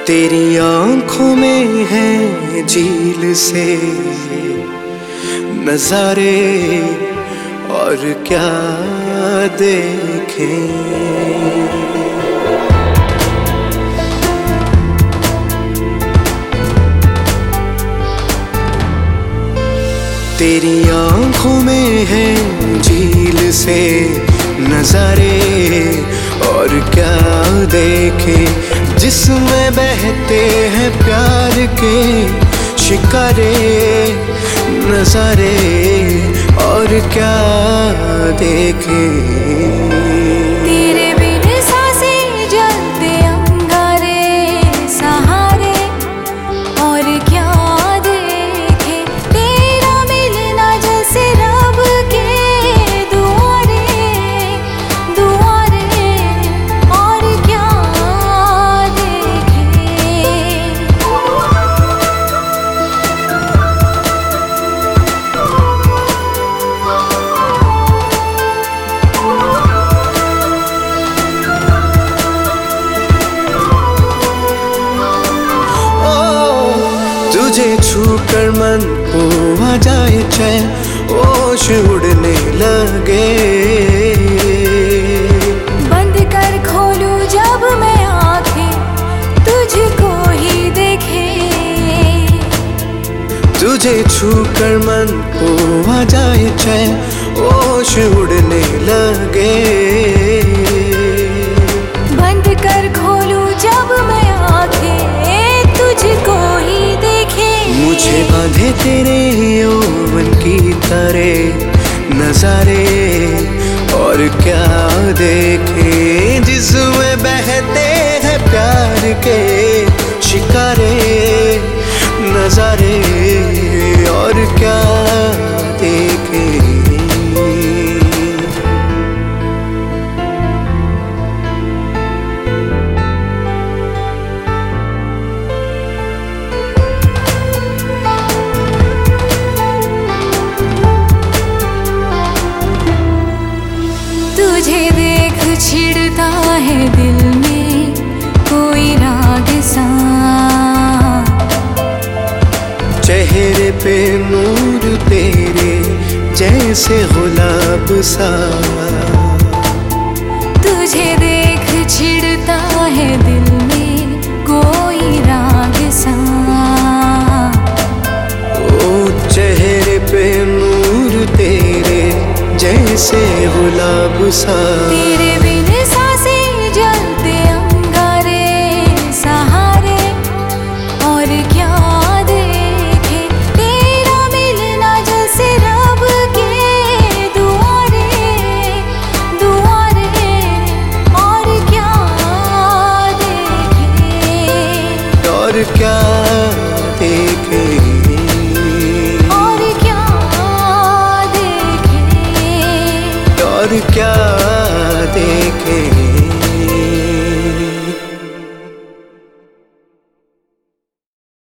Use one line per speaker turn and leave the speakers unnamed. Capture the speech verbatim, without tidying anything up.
तेरी आंखों में है झील से नजारे और क्या देखें। तेरी आंखों में है झील से नजारे और क्या देखें, जिसमें बहते हैं प्यार के शिकारे नजारे और क्या देखें। तुझे छूकर मन को आ जाए चैन, होश उड़ने लगे।
बंद कर खोलूं जब मैं आंखें, तुझको ही देखे।
तुझे छूकर मन को आ जाए चैन, होश उड़ने लगे।
बंद कर खोलूं जब मैं आंखें, तुझको ही
मुझे बांधे तेरे यौवन की तरह नजारे और क्या देखे, जिसमें बहते हैं प्यार के शिकारे नजारे और क्या देखे।
तुझे देख छिड़ता है दिल में कोई राग सा,
चेहरे पे नूर तेरे जैसे गुलाब सा।
तुझे देख छिड़ता है दिल में कोई राग सा,
ओ चेहरे पे नूर तेरे जैसे गुलाब सा।
तेरे बिन सांसें जलते अंगारे सहारे और क्या देखे, तेरा मिलना जैसे रब के दुआरे दुआरे और क्या देखे।
और क्या देखे
और क्या
और क्या देखे।